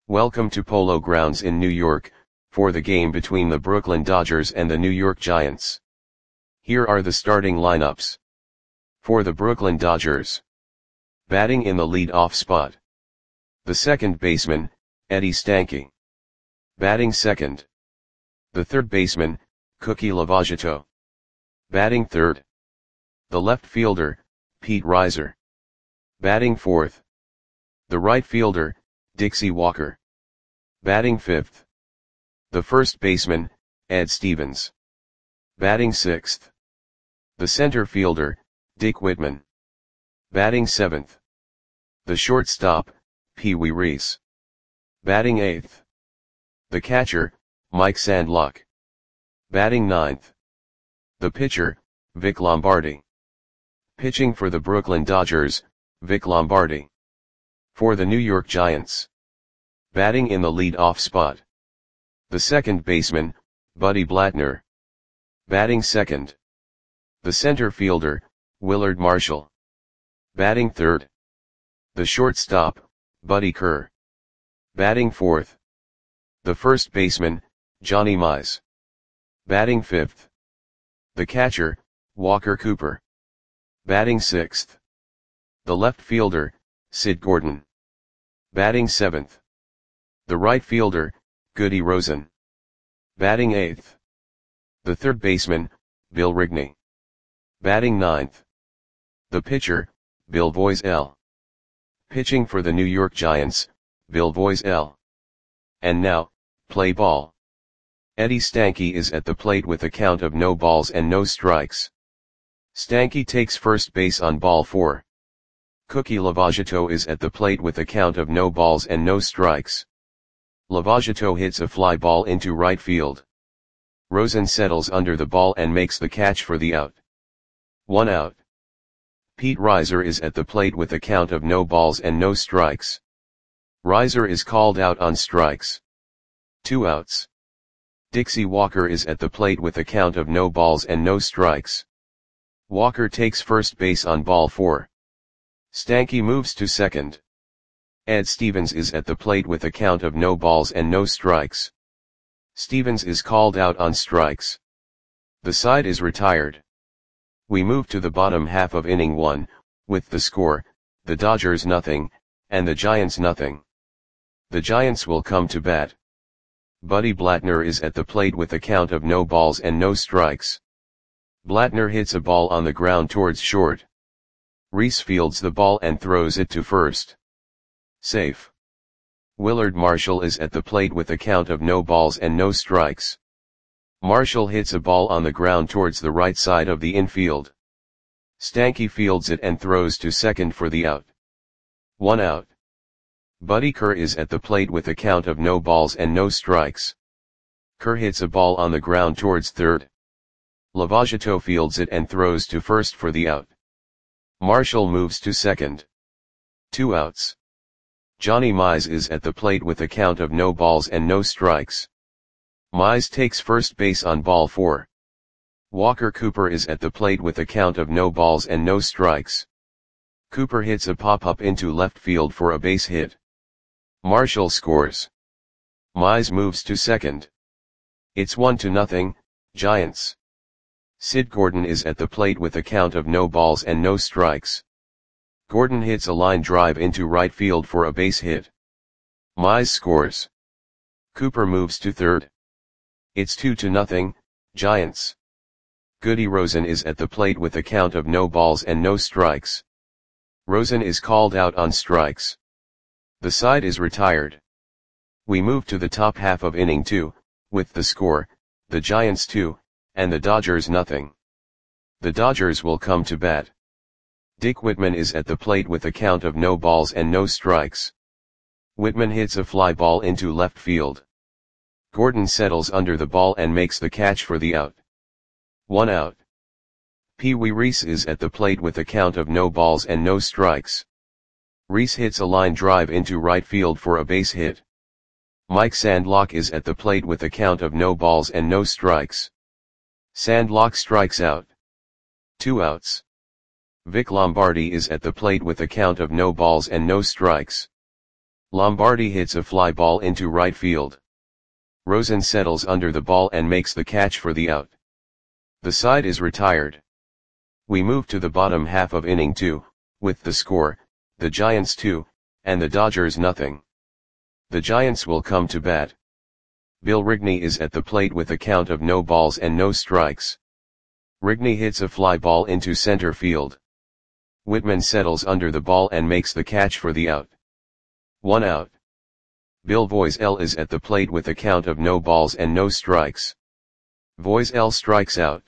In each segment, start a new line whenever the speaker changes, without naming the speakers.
Welcome to Polo Grounds in New York, for the game between the Brooklyn Dodgers and the New York Giants. Here are the starting lineups. For the Brooklyn Dodgers. Batting in the lead-off spot. The second baseman, Eddie Stanky. Batting second. The third baseman, Cookie Lavagetto. Batting third. The left fielder, Pete Reiser. Batting fourth. The right fielder, Dixie Walker. Batting fifth. The first baseman, Ed Stevens. Batting sixth. The center fielder, Dick Whitman. Batting seventh. The shortstop, Pee Wee Reese. Batting eighth. The catcher, Mike Sandlock. Batting ninth. The pitcher, Vic Lombardi. Pitching for the Brooklyn Dodgers, Vic Lombardi. For the New York Giants. Batting in the lead-off spot. The second baseman, Buddy Blattner. Batting second. The center fielder, Willard Marshall. Batting third. The shortstop, Buddy Kerr. Batting fourth. The first baseman, Johnny Mize. Batting fifth. The catcher, Walker Cooper. Batting sixth. The left fielder, Sid Gordon. Batting seventh. The right fielder, Goody Rosen. Batting eighth. The third baseman, Bill Rigney. Batting ninth. The pitcher, Bill Voiselle. Pitching for the New York Giants, Bill Voiselle. And now, play ball. Eddie Stanky is at the plate with a count of no balls and no strikes. Stanky takes first base on ball 4. Cookie Lavagetto is at the plate with a count of no balls and no strikes. Lavagetto hits a fly ball into right field. Rosen settles under the ball and makes the catch for the out. 1 out. Pete Reiser is at the plate with a count of no balls and no strikes. Reiser is called out on strikes. 2 outs. Dixie Walker is at the plate with a count of no balls and no strikes. Walker takes first base on ball 4. Stanky moves to second. Ed Stevens is at the plate with a count of no balls and no strikes. Stevens is called out on strikes. The side is retired. We move to the bottom half of inning 1, with the score, the Dodgers nothing, and the Giants nothing. The Giants will come to bat. Buddy Blattner is at the plate with a count of no balls and no strikes. Blattner hits a ball on the ground towards short. Reese fields the ball and throws it to first. Safe. Willard Marshall is at the plate with a count of no balls and no strikes. Marshall hits a ball on the ground towards the right side of the infield. Stanky fields it and throws to second for the out. 1 out. Buddy Kerr is at the plate with a count of no balls and no strikes. Kerr hits a ball on the ground towards third. Lavagetto fields it and throws to first for the out. Marshall moves to second. 2 outs. Johnny Mize is at the plate with a count of no balls and no strikes. Mize takes first base on ball 4. Walker Cooper is at the plate with a count of no balls and no strikes. Cooper hits a pop-up into left field for a base hit. Marshall scores. Mize moves to second. It's 1-0, Giants. Sid Gordon is at the plate with a count of no balls and no strikes. Gordon hits a line drive into right field for a base hit. Mize scores. Cooper moves to third. It's 2-0, Giants. Goody Rosen is at the plate with a count of no balls and no strikes. Rosen is called out on strikes. The side is retired. We move to the top half of inning 2, with the score, the Giants 2, and the Dodgers nothing. The Dodgers will come to bat. Dick Whitman is at the plate with a count of no balls and no strikes. Whitman hits a fly ball into left field. Gordon settles under the ball and makes the catch for the out. 1 out. Pee Wee Reese is at the plate with a count of no balls and no strikes. Reese hits a line drive into right field for a base hit. Mike Sandlock is at the plate with a count of no balls and no strikes. Sandlock strikes out. 2 outs. Vic Lombardi is at the plate with a count of no balls and no strikes. Lombardi hits a fly ball into right field. Rosen settles under the ball and makes the catch for the out. The side is retired. We move to the bottom half of inning 2, with the score, the Giants 2, and the Dodgers nothing. The Giants will come to bat. Bill Rigney is at the plate with a count of no balls and no strikes. Rigney hits a fly ball into center field. Whitman settles under the ball and makes the catch for the out. 1 out. Bill Voiselle is at the plate with a count of no balls and no strikes. Voiselle strikes out.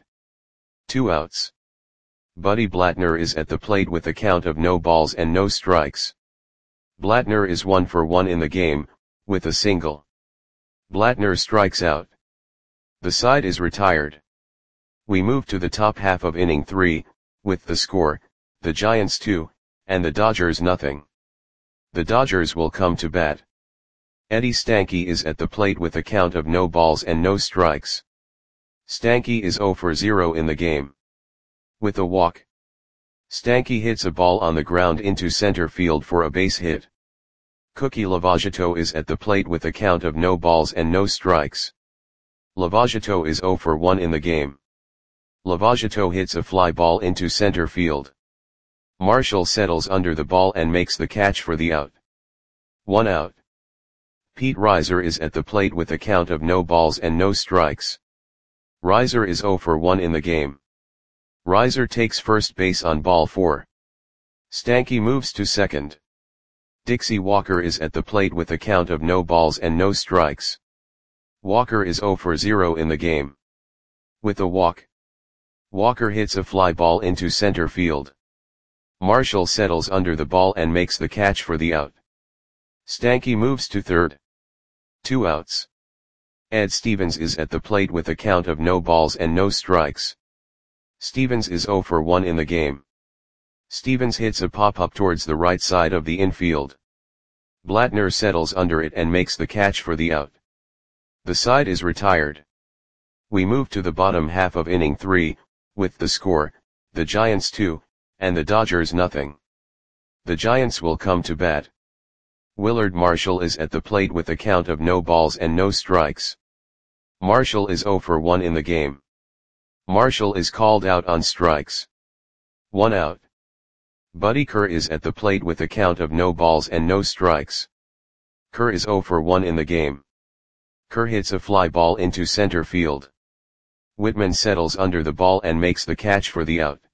2 outs. Buddy Blattner is at the plate with a count of no balls and no strikes. Blattner is 1 for 1 in the game, with a single. Blattner strikes out. The side is retired. We move to the top half of inning 3, with the score, the Giants 2, and the Dodgers nothing. The Dodgers will come to bat. Eddie Stanky is at the plate with a count of no balls and no strikes. Stanky is 0 for 0 in the game. With a walk. Stanky hits a ball on the ground into center field for a base hit. Cookie Lavagetto is at the plate with a count of no balls and no strikes. Lavagetto is 0 for 1 in the game. Lavagetto hits a fly ball into center field. Marshall settles under the ball and makes the catch for the out. 1 out. Pete Reiser is at the plate with a count of no balls and no strikes. Reiser is 0 for 1 in the game. Reiser takes first base on ball 4. Stanky moves to second. Dixie Walker is at the plate with a count of no balls and no strikes. Walker is 0 for 0 in the game. With a walk. Walker hits a fly ball into center field. Marshall settles under the ball and makes the catch for the out. Stanky moves to third. 2 outs. Ed Stevens is at the plate with a count of no balls and no strikes. Stevens is 0 for 1 in the game. Stevens hits a pop-up towards the right side of the infield. Blattner settles under it and makes the catch for the out. The side is retired. We move to the bottom half of inning 3, with the score, the Giants 2, and the Dodgers nothing. The Giants will come to bat. Willard Marshall is at the plate with a count of no balls and no strikes. Marshall is 0 for 1 in the game. Marshall is called out on strikes. 1 out. Buddy Kerr is at the plate with a count of no balls and no strikes. Kerr is 0 for 1 in the game. Kerr hits a fly ball into center field. Whitman settles under the ball and makes the catch for the out.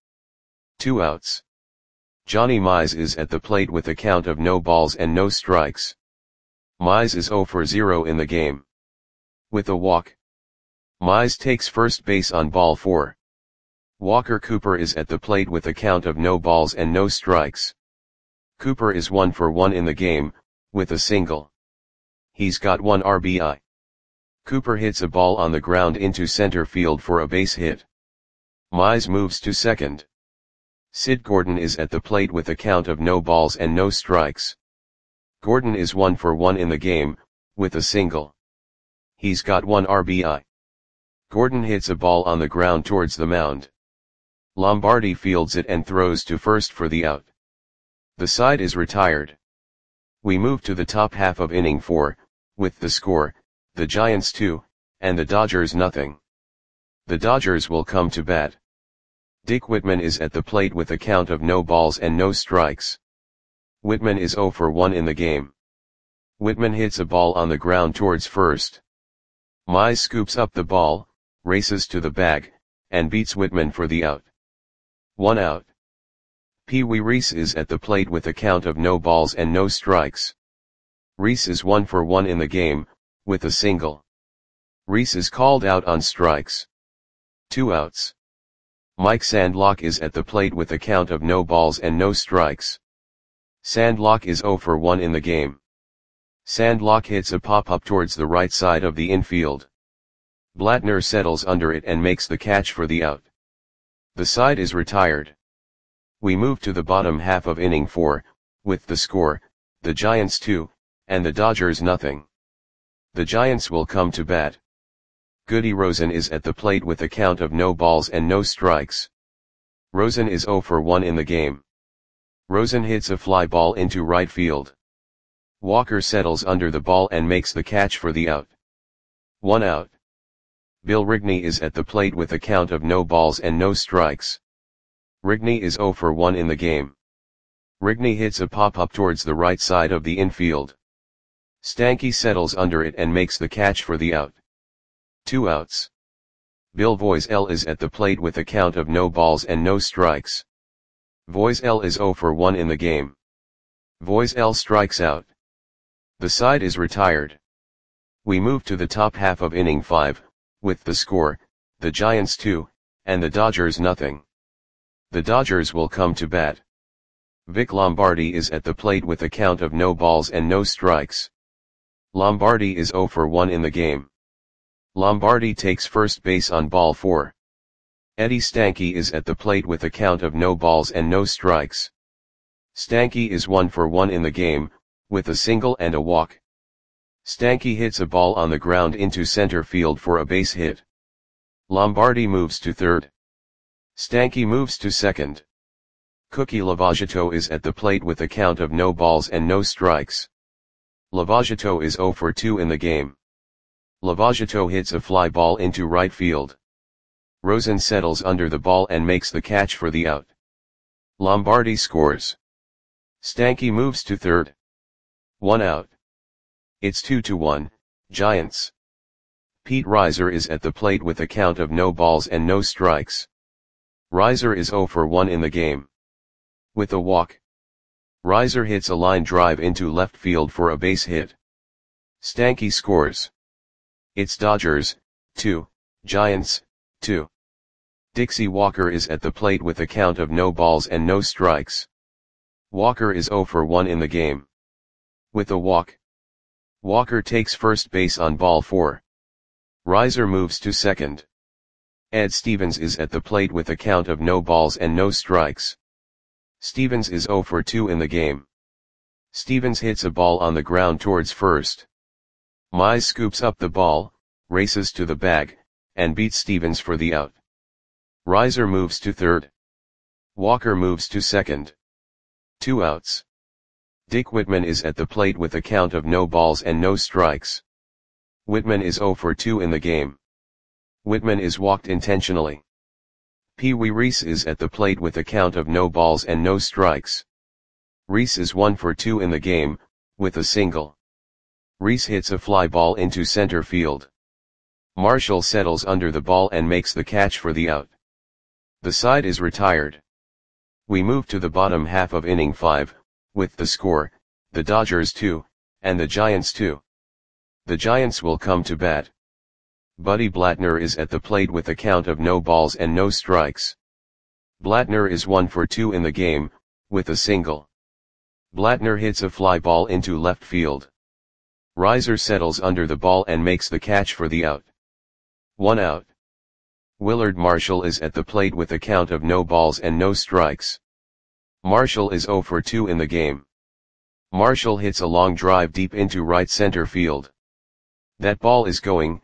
2 outs. Johnny Mize is at the plate with a count of no balls and no strikes. Mize is 0 for 0 in the game. With a walk. Mize takes first base on ball 4. Walker Cooper is at the plate with a count of no balls and no strikes. Cooper is 1 for 1 in the game, with a single. He's got 1 RBI. Cooper hits a ball on the ground into center field for a base hit. Mize moves to second. Sid Gordon is at the plate with a count of no balls and no strikes. Gordon is 1 for 1 in the game, with a single. He's got 1 RBI. Gordon hits a ball on the ground towards the mound. Lombardi fields it and throws to first for the out. The side is retired. We move to the top half of inning 4, with the score, the Giants 2, and the Dodgers nothing. The Dodgers will come to bat. Dick Whitman is at the plate with a count of no balls and no strikes. Whitman is 0 for 1 in the game. Whitman hits a ball on the ground towards first. Mize scoops up the ball, races to the bag, and beats Whitman for the out. 1 out. Pee Wee Reese is at the plate with a count of no balls and no strikes. Reese is 1 for 1 in the game, with a single. Reese is called out on strikes. 2 outs. Mike Sandlock is at the plate with a count of no balls and no strikes. Sandlock is 0 for 1 in the game. Sandlock hits a pop-up towards the right side of the infield. Blattner settles under it and makes the catch for the out. The side is retired. We move to the bottom half of inning 4, with the score, the Giants 2, and the Dodgers nothing. The Giants will come to bat. Goody Rosen is at the plate with a count of no balls and no strikes. Rosen is 0 for 1 in the game. Rosen hits a fly ball into right field. Walker settles under the ball and makes the catch for the out. 1 out. Bill Rigney is at the plate with a count of no balls and no strikes. Rigney is 0 for 1 in the game. Rigney hits a pop-up towards the right side of the infield. Stanky settles under it and makes the catch for the out. 2 outs. Bill Voiselle is at the plate with a count of no balls and no strikes. Voiselle is 0 for 1 in the game. Voiselle strikes out. The side is retired. We move to the top half of inning 5, with the score, the Giants 2, and the Dodgers nothing. The Dodgers will come to bat. Vic Lombardi is at the plate with a count of no balls and no strikes. Lombardi is 0 for 1 in the game. Lombardi takes first base on ball 4. Eddie Stanky is at the plate with a count of no balls and no strikes. Stanky is 1 for 1 in the game, with a single and a walk. Stanky hits a ball on the ground into center field for a base hit. Lombardi moves to third. Stanky moves to second. Cookie Lavagetto is at the plate with a count of no balls and no strikes. Lavagetto is 0 for 2 in the game. Lavagetto hits a fly ball into right field. Rosen settles under the ball and makes the catch for the out. Lombardi scores. Stanky moves to third. 1 out. It's 2-1, Giants. Pete Reiser is at the plate with a count of no balls and no strikes. Reiser is 0 for 1 in the game. With a walk. Reiser hits a line drive into left field for a base hit. Stanky scores. It's Dodgers, 2, Giants, 2. Dixie Walker is at the plate with a count of no balls and no strikes. Walker is 0 for 1 in the game. With a walk. Walker takes first base on ball 4. Reiser moves to second. Ed Stevens is at the plate with a count of no balls and no strikes. Stevens is 0 for 2 in the game. Stevens hits a ball on the ground towards first. Mize scoops up the ball, races to the bag, and beats Stevens for the out. Reiser moves to third. Walker moves to second. 2 outs. Dick Whitman is at the plate with a count of no balls and no strikes. Whitman is 0 for 2 in the game. Whitman is walked intentionally. Pee Wee Reese is at the plate with a count of no balls and no strikes. Reese is 1 for 2 in the game, with a single. Reese hits a fly ball into center field. Marshall settles under the ball and makes the catch for the out. The side is retired. We move to the bottom half of inning 5, with the score, the Dodgers 2, and the Giants 2. The Giants will come to bat. Buddy Blattner is at the plate with a count of no balls and no strikes. Blattner is 1 for 2 in the game, with a single. Blattner hits a fly ball into left field. Reiser settles under the ball and makes the catch for the out. 1 out. Willard Marshall is at the plate with a count of no balls and no strikes. Marshall is 0 for 2 in the game. Marshall hits a long drive deep into right center field. That ball is gone.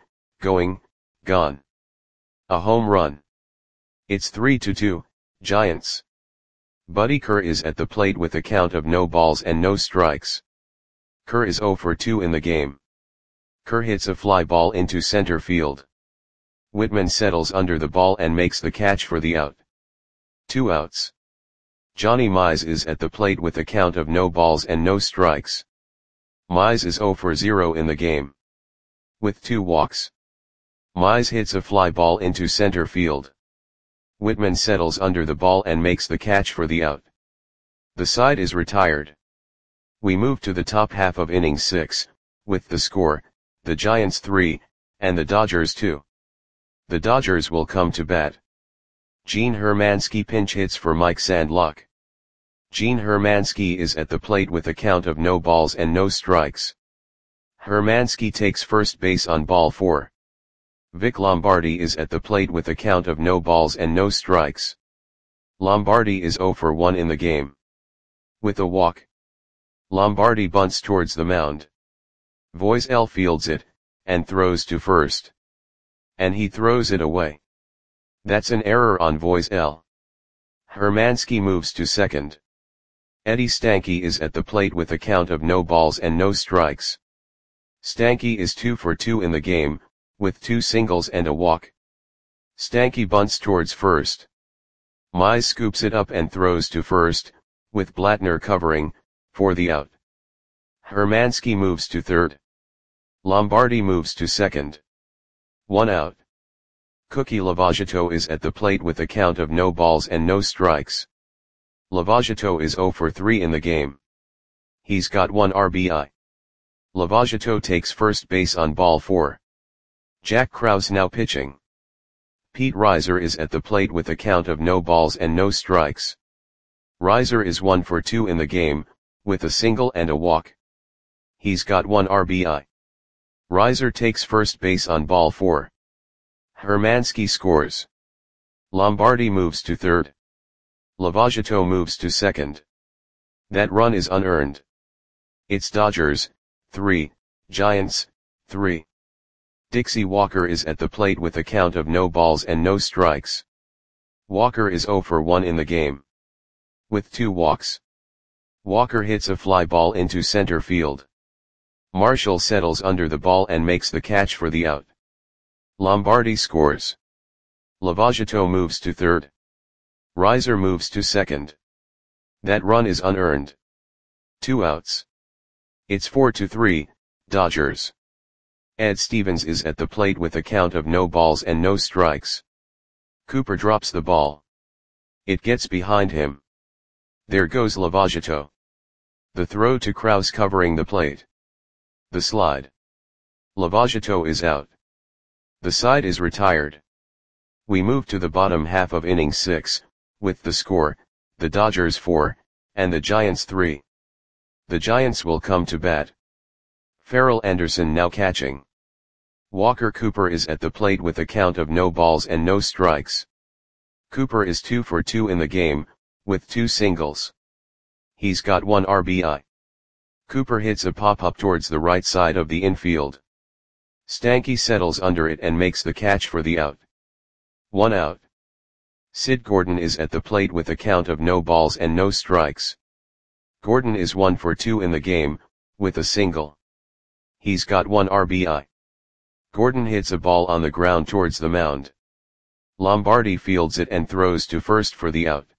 A home run. It's 3-2, Giants. Buddy Kerr is at the plate with a count of no balls and no strikes. Kerr is 0 for 2 in the game. Kerr hits a fly ball into center field. Whitman settles under the ball and makes the catch for the out. 2 outs. Johnny Mize is at the plate with a count of no balls and no strikes. Mize is 0 for 0 in the game. With 2 walks. Mize hits a fly ball into center field. Whitman settles under the ball and makes the catch for the out. The side is retired. We move to the top half of inning 6, with the score, the Giants 3, and the Dodgers 2. The Dodgers will come to bat. Gene Hermansky pinch hits for Mike Sandlock. Gene Hermansky is at the plate with a count of no balls and no strikes. Hermansky takes first base on ball 4. Vic Lombardi is at the plate with a count of no balls and no strikes. Lombardi is 0 for 1 in the game. With a walk. Lombardi bunts towards the mound. Voiselle fields it, and throws to first. And he throws it away. That's an error on Voiselle. Hermansky moves to second. Eddie Stanky is at the plate with a count of no balls and no strikes. Stanky is 2 for 2 in the game, with 2 singles and a walk. Stanky bunts towards first. Mize scoops it up and throws to first, with Blattner covering, for the out. Hermansky moves to third. Lombardi moves to second. 1 out. Cookie Lavagetto is at the plate with a count of no balls and no strikes. Lavagetto is 0 for 3 in the game. He's got 1 RBI. Lavagetto takes first base on ball 4. Jack Krause now pitching. Pete Reiser is at the plate with a count of no balls and no strikes. Reiser is 1 for 2 in the game, with a single and a walk. He's got 1 RBI. Reiser takes first base on ball 4. Hermansky scores. Lombardi moves to third. Lavagetto moves to second. That run is unearned. It's Dodgers, 3, Giants, 3. Dixie Walker is at the plate with a count of no balls and no strikes. Walker is 0 for 1 in the game. With 2 walks. Walker hits a fly ball into center field. Marshall settles under the ball and makes the catch for the out. Lombardi scores. Lavagetto moves to third. Reiser moves to second. That run is unearned. 2 outs. It's 4-3, Dodgers. Ed Stevens is at the plate with a count of no balls and no strikes. Cooper drops the ball. It gets behind him. There goes Lavagetto. The throw to Krause covering the plate. The slide. Lavagetto is out. The side is retired. We move to the bottom half of inning 6, with the score, the Dodgers 4, and the Giants 3. The Giants will come to bat. Farrell Anderson now catching. Walker Cooper is at the plate with a count of no balls and no strikes. Cooper is 2 for 2 in the game, with 2 singles. He's got 1 RBI. Cooper hits a pop-up towards the right side of the infield. Stanky settles under it and makes the catch for the out. 1 out. Sid Gordon is at the plate with a count of no balls and no strikes. Gordon is 1 for 2 in the game, with a single. He's got 1 RBI. Gordon hits a ball on the ground towards the mound. Lombardi fields it and throws to first for the out.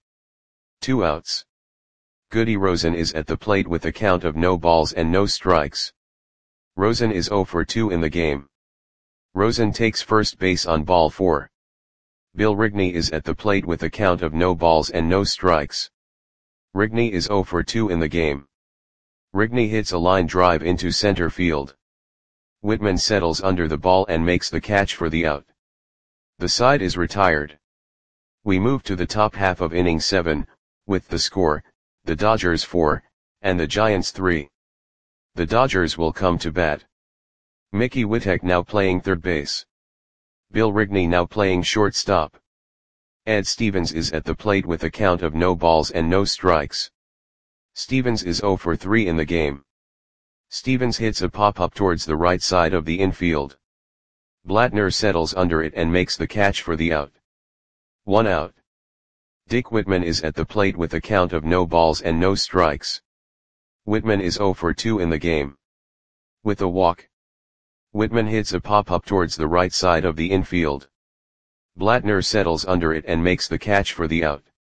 2 outs. Goody Rosen is at the plate with a count of no balls and no strikes. Rosen is 0 for 2 in the game. Rosen takes first base on ball 4. Bill Rigney is at the plate with a count of no balls and no strikes. Rigney is 0 for 2 in the game. Rigney hits a line drive into center field. Whitman settles under the ball and makes the catch for the out. The side is retired. We move to the top half of inning 7, with the score, the Dodgers 4, and the Giants 3. The Dodgers will come to bat. Mickey Whittek now playing third base. Bill Rigney now playing shortstop. Ed Stevens is at the plate with a count of no balls and no strikes. Stevens is 0 for 3 in the game. Stevens hits a pop-up towards the right side of the infield. Blattner settles under it and makes the catch for the out. 1 out. Dick Whitman is at the plate with a count of no balls and no strikes. Whitman is 0 for 2 in the game. With a walk. Whitman hits a pop-up towards the right side of the infield. Blattner settles under it and makes the catch for the out.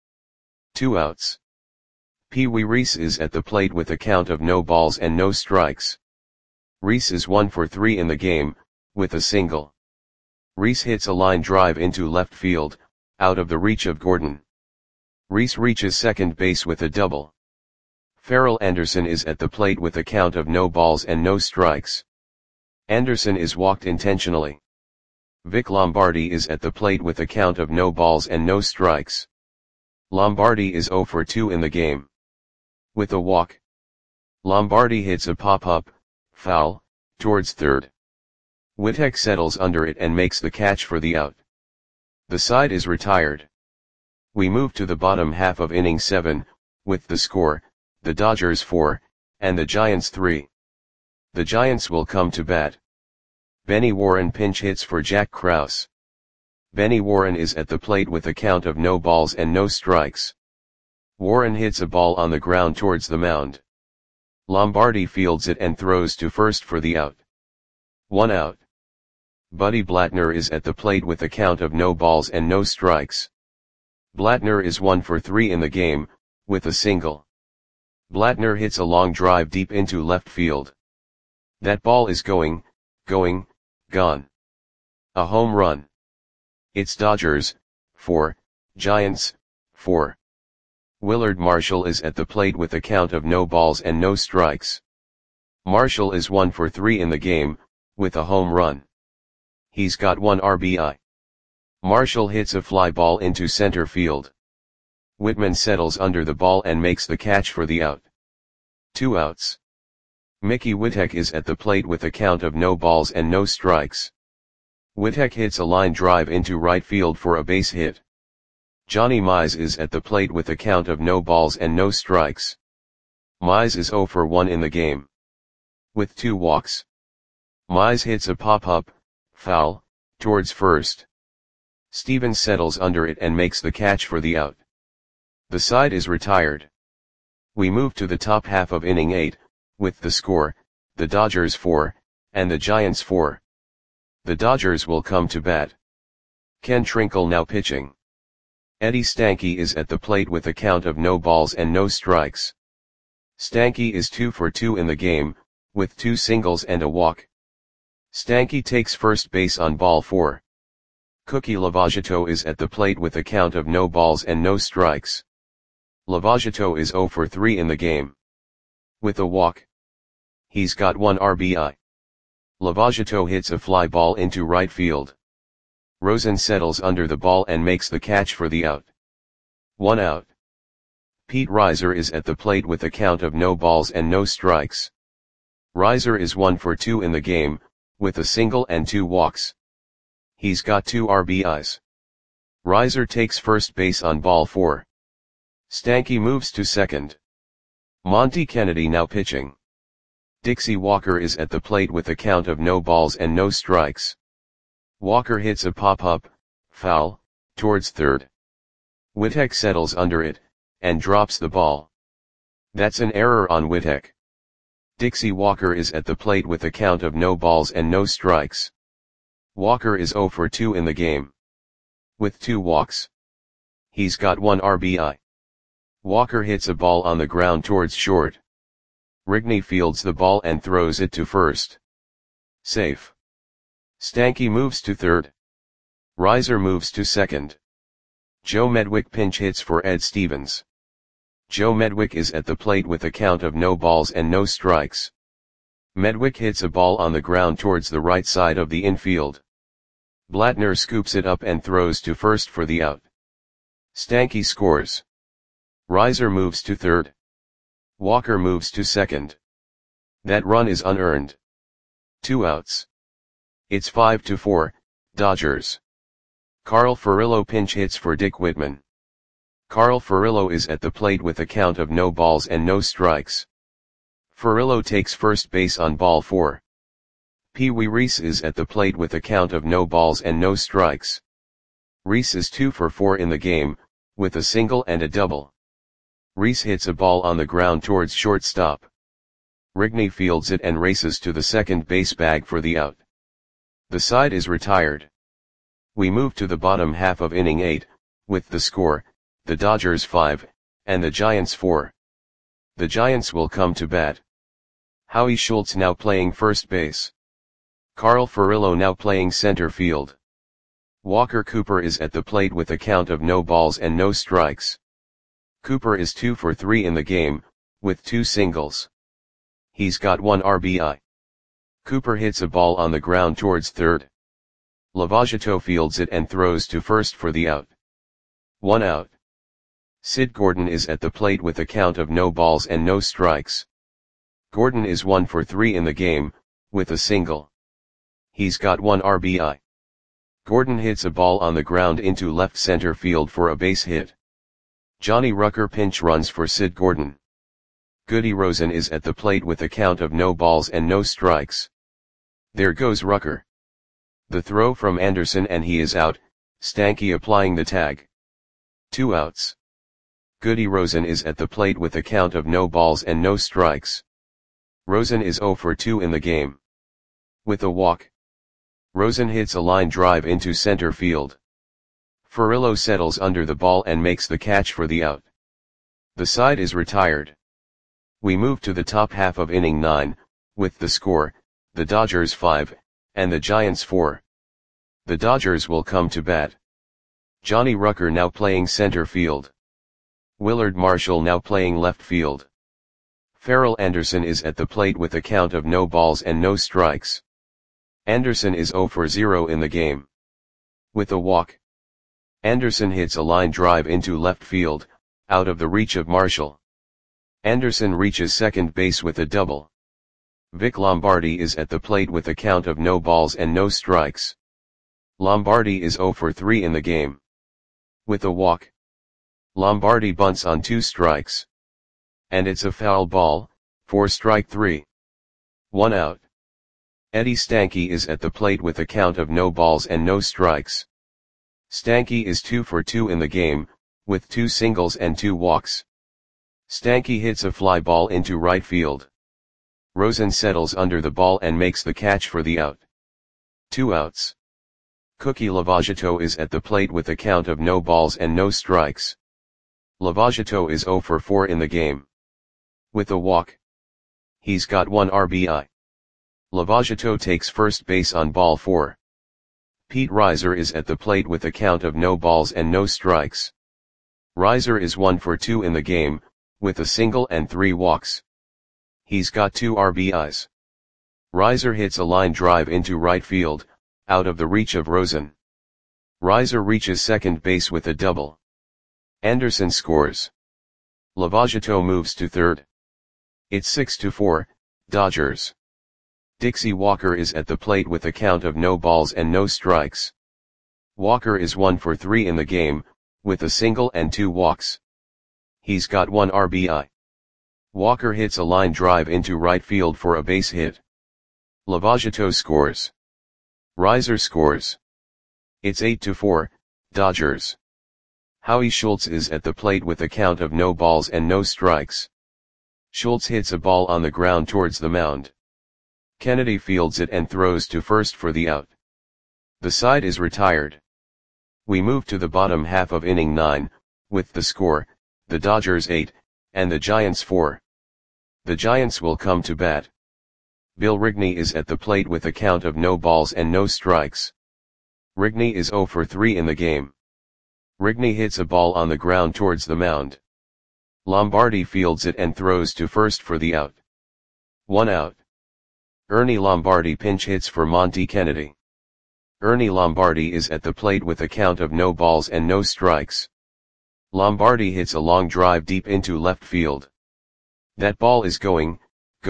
2 outs. Pee Wee Reese is at the plate with a count of no balls and no strikes. Reese is 1 for 3 in the game, with a single. Reese hits a line drive into left field, out of the reach of Gordon. Reese reaches second base with a double. Farrell Anderson is at the plate with a count of no balls and no strikes. Anderson is walked intentionally. Vic Lombardi is at the plate with a count of no balls and no strikes. Lombardi is 0 for 2 in the game. With a walk. Lombardi hits a pop-up, foul, towards third. Whittek settles under it and makes the catch for the out. The side is retired. We move to the bottom half of inning 7, with the score, the Dodgers 4, and the Giants 3. The Giants will come to bat. Benny Warren pinch hits for Jack Krause. Benny Warren is at the plate with a count of no balls and no strikes. Warren hits a ball on the ground towards the mound. Lombardi fields it and throws to first for the out. 1 out. Buddy Blattner is at the plate with a count of no balls and no strikes. Blattner is 1 for 3 in the game, with a single. Blattner hits a long drive deep into left field. That ball is going, gone. A home run. It's Dodgers, 4, Giants, 4. Willard Marshall is at the plate with a count of no balls and no strikes. Marshall is 1 for 3 in the game, with a home run. He's got 1 RBI. Marshall hits a fly ball into center field. Whitman settles under the ball and makes the catch for the out. 2 outs. Mickey Whitek is at the plate with a count of no balls and no strikes. Whitek hits a line drive into right field for a base hit. Johnny Mize is at the plate with a count of no balls and no strikes. Mize is 0 for 1 in the game. With 2 walks. Mize hits a pop-up, foul, towards first. Stevens settles under it and makes the catch for the out. The side is retired. We move to the top half of inning 8, with the score, the Dodgers 4, and the Giants 4. The Dodgers will come to bat. Ken Trinkle now pitching. Eddie Stanky is at the plate with a count of no balls and no strikes. Stanky is 2 for 2 in the game, with 2 singles and a walk. Stanky takes first base on ball 4. Cookie Lavagetto is at the plate with a count of no balls and no strikes. Lavagetto is 0 for 3 in the game. With a walk. He's got 1 RBI. Lavagetto hits a fly ball into right field. Rosen settles under the ball and makes the catch for the out. 1 out. Pete Reiser is at the plate with a count of no balls and no strikes. Reiser is 1 for 2 in the game, with a single and 2 walks. He's got 2 RBIs. Reiser takes first base on ball 4. Stanky moves to second. Monty Kennedy now pitching. Dixie Walker is at the plate with a count of no balls and no strikes. Walker hits a pop-up, foul, towards third. Whitek settles under it, and drops the ball. That's an error on Whitek. Dixie Walker is at the plate with a count of no balls and no strikes. Walker is 0 for 2 in the game. With 2 walks. He's got 1 RBI. Walker hits a ball on the ground towards short. Rigney fields the ball and throws it to first. Safe. Stanky moves to third. Reiser moves to second. Joe Medwick pinch hits for Ed Stevens. Joe Medwick is at the plate with a count of no balls and no strikes. Medwick hits a ball on the ground towards the right side of the infield. Blattner scoops it up and throws to first for the out. Stanky scores. Reiser moves to third. Walker moves to second. That run is unearned. 2 outs. It's 5-4, Dodgers. Carl Furillo pinch hits for Dick Whitman. Carl Furillo is at the plate with a count of no balls and no strikes. Furillo takes first base on ball 4. Pee Wee Reese is at the plate with a count of no balls and no strikes. Reese is 2 for 4 in the game, with a single and a double. Reese hits a ball on the ground towards shortstop. Rigney fields it and races to the second base bag for the out. The side is retired. We move to the bottom half of inning 8, with the score, the Dodgers 5, and the Giants 4. The Giants will come to bat. Howie Schultz now playing first base. Carl Furillo now playing center field. Walker Cooper is at the plate with a count of no balls and no strikes. Cooper is 2 for 3 in the game, with 2 singles. He's got 1 RBI. Cooper hits a ball on the ground towards third. Lavagetto fields it and throws to first for the out. 1 out. Sid Gordon is at the plate with a count of no balls and no strikes. Gordon is 1 for 3 in the game, with a single. He's got 1 RBI. Gordon hits a ball on the ground into left center field for a base hit. Johnny Rucker pinch runs for Sid Gordon. Goody Rosen is at the plate with a count of no balls and no strikes. There goes Rucker. The throw from Anderson and he is out, Stanky applying the tag. 2 outs. Goody Rosen is at the plate with a count of no balls and no strikes. Rosen is 0 for 2 in the game. With a walk, Rosen hits a line drive into center field. Furillo settles under the ball and makes the catch for the out. The side is retired. We move to the top half of inning 9, with the score, the Dodgers 5, and the Giants 4. The Dodgers will come to bat. Johnny Rucker now playing center field. Willard Marshall now playing left field. Farrell Anderson is at the plate with a count of no balls and no strikes. Anderson is 0 for 0 in the game. With a walk, Anderson hits a line drive into left field, out of the reach of Marshall. Anderson reaches second base with a double. Vic Lombardi is at the plate with a count of no balls and no strikes. Lombardi is 0 for 3 in the game. With a walk, Lombardi bunts on 2 strikes. And it's a foul ball, for strike 3. 1 out. Eddie Stanky is at the plate with a count of no balls and no strikes. Stanky is 2 for 2 in the game, with 2 singles and 2 walks. Stanky hits a fly ball into right field. Rosen settles under the ball and makes the catch for the out. 2 outs. Cookie Lavagetto is at the plate with a count of no balls and no strikes. Lavagetto is 0 for 4 in the game. With a walk, he's got 1 RBI. Lavagetto takes first base on ball 4. Pete Reiser is at the plate with a count of no balls and no strikes. Reiser is 1 for 2 in the game, with a single and 3 walks. He's got 2 RBIs. Reiser hits a line drive into right field, out of the reach of Rosen. Reiser reaches second base with a double. Anderson scores. Lavagetto moves to third. It's 6-4, Dodgers. Dixie Walker is at the plate with a count of no balls and no strikes. Walker is 1 for 3 in the game, with a single and 2 walks. He's got 1 RBI. Walker hits a line drive into right field for a base hit. Lavagetto scores. Reiser scores. It's 8-4, Dodgers. Howie Schultz is at the plate with a count of no balls and no strikes. Schultz hits a ball on the ground towards the mound. Kennedy fields it and throws to first for the out. The side is retired. We move to the bottom half of inning 9, with the score, the Dodgers 8, and the Giants 4. The Giants will come to bat. Bill Rigney is at the plate with a count of no balls and no strikes. Rigney is 0 for 3 in the game. Rigney hits a ball on the ground towards the mound. Lombardi fields it and throws to first for the out. 1 out. Ernie Lombardi pinch hits for Monty Kennedy. Ernie Lombardi is at the plate with a count of no balls and no strikes. Lombardi hits a long drive deep into left field. That ball is gone.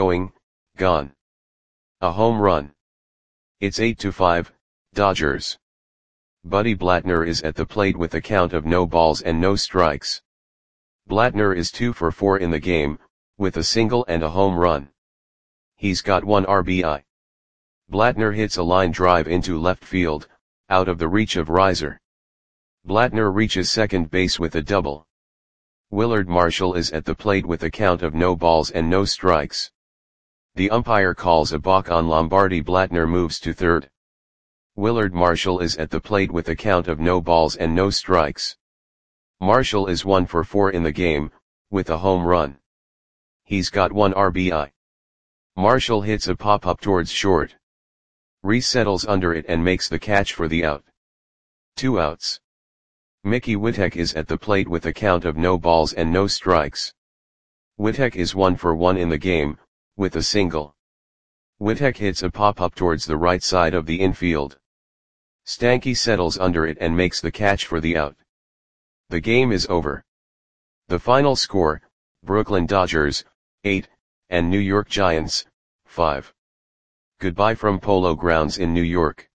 A home run. It's 8-5, Dodgers. Buddy Blattner is at the plate with a count of no balls and no strikes. Blattner is 2 for 4 in the game, with a single and a home run. He's got 1 RBI. Blattner hits a line drive into left field, out of the reach of Reiser. Blattner reaches second base with a double. Willard Marshall is at the plate with a count of no balls and no strikes. The umpire calls a balk on Lombardi. Blattner moves to third. Willard Marshall is at the plate with a count of no balls and no strikes. Marshall is 1 for 4 in the game, with a home run. He's got 1 RBI. Marshall hits a pop-up towards short. Reese settles under it and makes the catch for the out. 2 outs. Mickey Witek is at the plate with a count of no balls and no strikes. Witek is 1 for 1 in the game, with a single. Witek hits a pop-up towards the right side of the infield. Stanky settles under it and makes the catch for the out. The game is over. The final score, Brooklyn Dodgers, 8, and New York Giants, 5. Goodbye from Polo Grounds in New York.